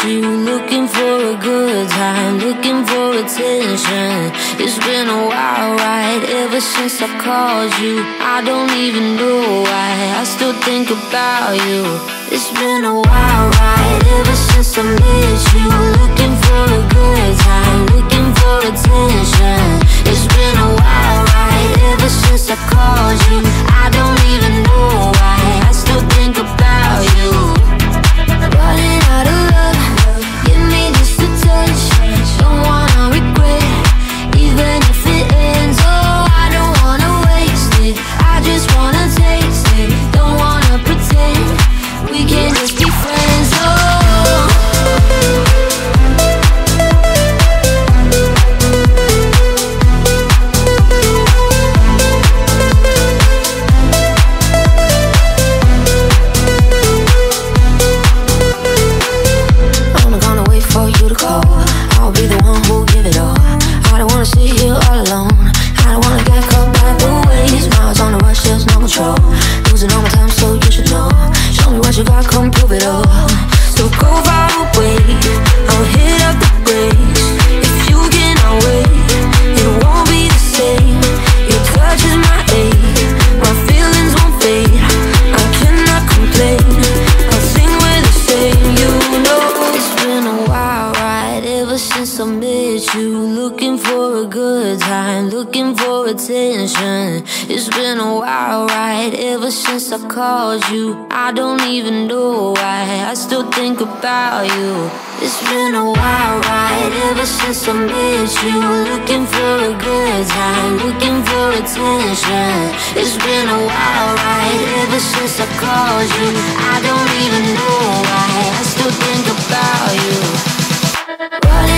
you, looking for a good time, looking for attention. It's been a while, right, ever since I called you. I don't even know why, I still think about you. It's been a while, right, ever since I met you. Looking for a good time, looking for attention. It's been a while, right, ever since I called you. I don't even know why, I still think about you. Running out of love, give me just a touch. Don't wanna regret, even if it ends. Oh, I don't wanna waste it, I just wanna taste it. Don't wanna pretend, we can just be friends. Oh, I'll be the one who'll give it all. I don't wanna sit here all alone, I don't wanna get caught by the waves. Miles on the rush, there's no control. Losing all my time, so you should know. Show me what you got, come prove it all. So go far away, I'll hit up the brakes. If you cannot wait, it won't be the same. Your touch is my aid, my feelings won't fade. I cannot complain, I'll sing with the same. You know it's been a while, right, ever since I met you. Looking for a good time, looking for attention. It's been a while, right, ever since I called you. I don't even know why, I still think about you. It's been a while, right, ever since I met you. Looking for a good time, looking for attention. It's been a while, right, ever since I called you. I don't even know why, I still think about you. Running